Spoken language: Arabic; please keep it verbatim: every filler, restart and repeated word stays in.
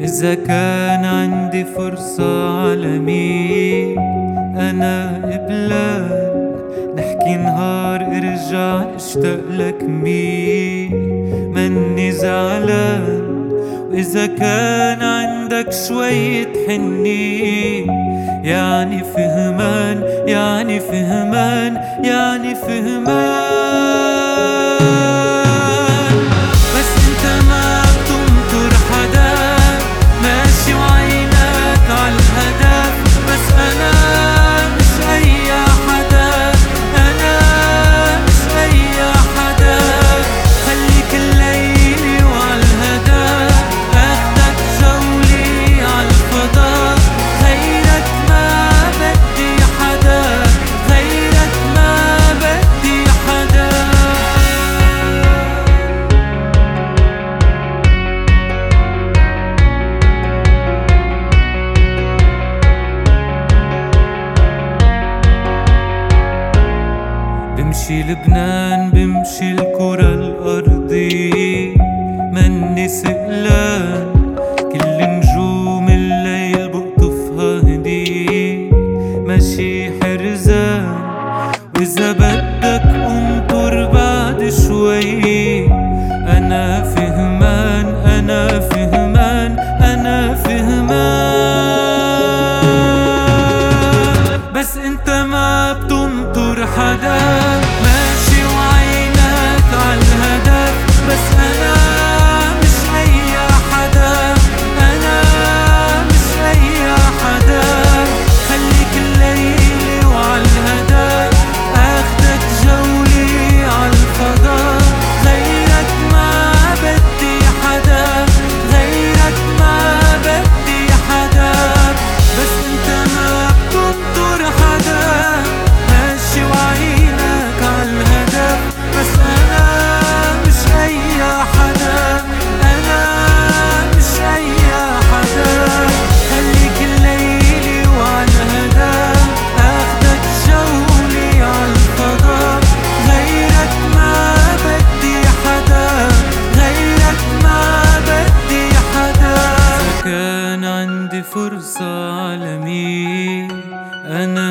إذا كان عندي فرصة على مين أنا قبلان نحكي نهار ارجع اشتاق لك مين مني زعلان. وإذا كان عندك شوية حنين يعني فهمان يعني فهمان يعني فهمان. بس انت ما بتنطر حدا ماشي وعينك عالهدف. بس انا مش اي حدا انا مش اي حدا. خليك الليلي وعالهدف اخدك جولي عالفضاء. غيرك ما بدي حدا غيرك ما بدي حدا. بمشي لبنان بمشي الكرة الأرضية مني سئلان. كل نجوم الليل بقطفها هدية ماشي حرزان. وإذا بدك انطر بعد شوي أنا فهمان أنا فهمان أنا فهمان. بس انت ما بتنطر حدا ماشي وعينك عالهدف. بس انا مش اي حدا انا مش اي حدا. خليك الليلي وعالهدف اخدك جولي عالفضاء. غيرك ما بدي حدا غيرك ما بدي حدا. بس انت ما بتنطر حدا ماشي وعينك عالهدف. بس انا مش اي حدا انا مش اي حدا. خليك الليلي وعالهدف اخدك جولي عالفضاء. غيرك ما بدي حدا غيرك ما بدي حدا. إذا كان عندي فرصة على مين أنا